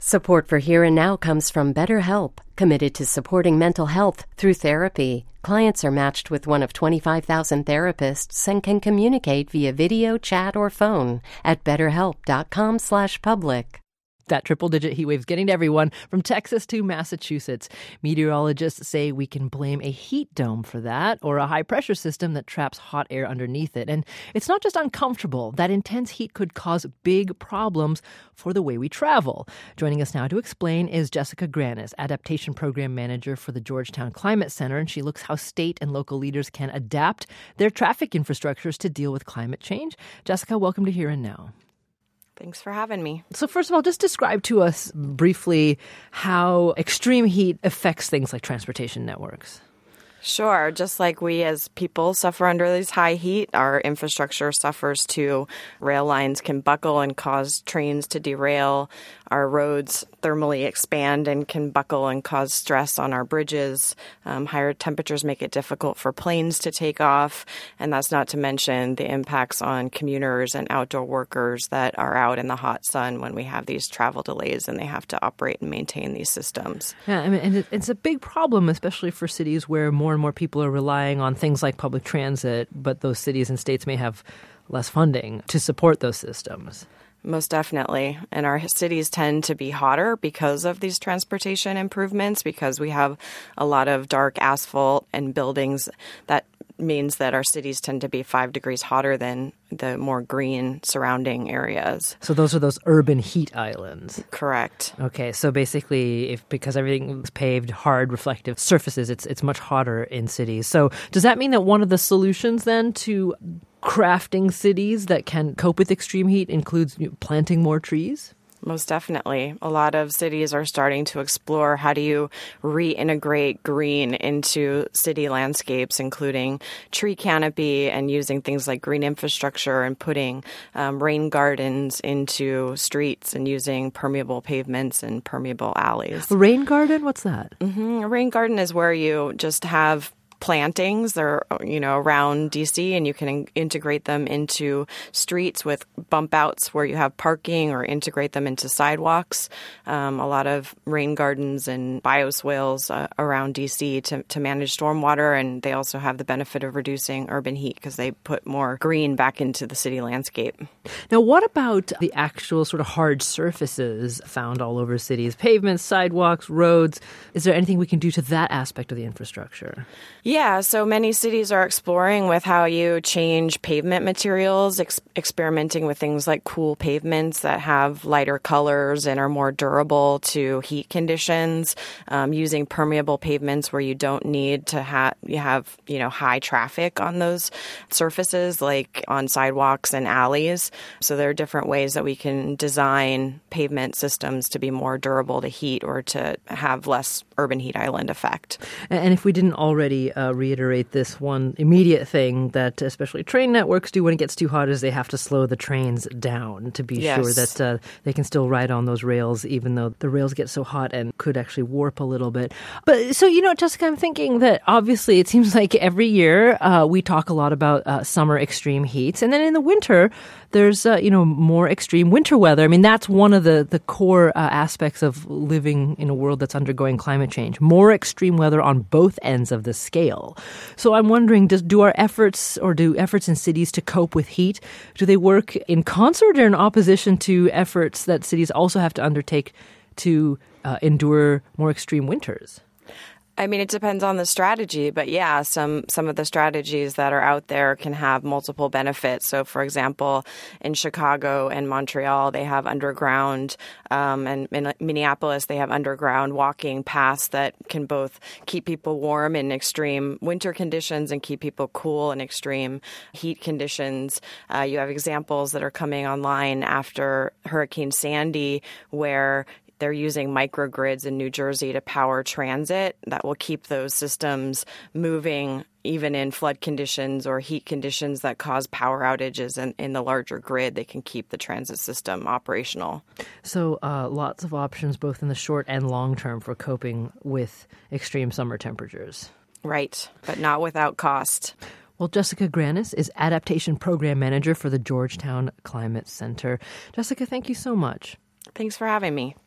Support for Here and Now comes from BetterHelp, committed to supporting mental health through therapy. Clients are matched with one of 25,000 therapists and can communicate via video, chat, or phone at betterhelp.com/public. That triple-digit heat wave's getting to everyone from Texas to Massachusetts. Meteorologists say we can blame a heat dome for that, or a high-pressure system that traps hot air underneath it. And it's not just uncomfortable. That intense heat could cause big problems for the way we travel. Joining us now to explain is Jessica Granis, Adaptation Program Manager for the Georgetown Climate Center, and she looks how state and local leaders can adapt their traffic infrastructures to deal with climate change. Jessica, welcome to Here and Now. Thanks for having me. So first of all, just describe to us briefly how extreme heat affects things like transportation networks. Sure. Just like we as people suffer under this high heat, our infrastructure suffers too. Rail lines can buckle and cause trains to derail. Our roads thermally expand and can buckle and cause stress on our bridges. Higher temperatures make it difficult for planes to take off. And that's not to mention the impacts on commuters and outdoor workers that are out in the hot sun when we have these travel delays and they have to operate and maintain these systems. Yeah, I mean, and it's a big problem, especially for cities where more and more people are relying on things like public transit, but those cities and states may have less funding to support those systems. Most definitely. And our cities tend to be hotter because of these transportation improvements, because we have a lot of dark asphalt and buildings. That means that our cities tend to be 5 degrees hotter than the more green surrounding areas. So those are those urban heat islands. Correct. Okay, so basically, because everything's paved, hard, reflective surfaces, it's much hotter in cities. So does that mean that one of the solutions then to crafting cities that can cope with extreme heat includes planting more trees? Most definitely. A lot of cities are starting to explore how do you reintegrate green into city landscapes, including tree canopy and using things like green infrastructure and putting rain gardens into streets and using permeable pavements and permeable alleys. A rain garden? What's that? A rain garden is where you just have plantings. They're, around DC, and you can integrate them into streets with bump outs where you have parking, or integrate them into sidewalks. A lot of rain gardens and bioswales around DC to manage stormwater, and they also have the benefit of reducing urban heat because they put more green back into the city landscape. Now, what about the actual sort of hard surfaces found all over cities? Pavements, sidewalks, roads. Is there anything we can do to that aspect of the infrastructure? Yeah, so many cities are exploring with how you change pavement materials, experimenting with things like cool pavements that have lighter colors and are more durable to heat conditions, using permeable pavements where you don't need to have high traffic on those surfaces, like on sidewalks and alleys. So there are different ways that we can design pavement systems to be more durable to heat or to have less urban heat island effect. And if we didn't already reiterate this one immediate thing that especially train networks do when it gets too hot is they have to slow the trains down to be sure that they can still ride on those rails, even though the rails get so hot and could actually warp a little bit. But so, Jessica, I'm thinking that obviously it seems like every year we talk a lot about summer extreme heats. And then in the winter, there's, more extreme winter weather. I mean, that's one of the core aspects of living in a world that's undergoing climate change. More extreme weather on both ends of the scale. So I'm wondering, do efforts in cities to cope with heat, do they work in concert or in opposition to efforts that cities also have to undertake to endure more extreme winters? I mean, it depends on the strategy, but yeah, some of the strategies that are out there can have multiple benefits. So, for example, in Chicago and Montreal, they have underground, and in Minneapolis, they have underground walking paths that can both keep people warm in extreme winter conditions and keep people cool in extreme heat conditions. You have examples that are coming online after Hurricane Sandy where they're using microgrids in New Jersey to power transit that will keep those systems moving even in flood conditions or heat conditions that cause power outages in the larger grid. They can keep the transit system operational. So lots of options both in the short and long term for coping with extreme summer temperatures. Right, but not without cost. Well, Jessica Granis is Adaptation Program Manager for the Georgetown Climate Center. Jessica, thank you so much. Thanks for having me.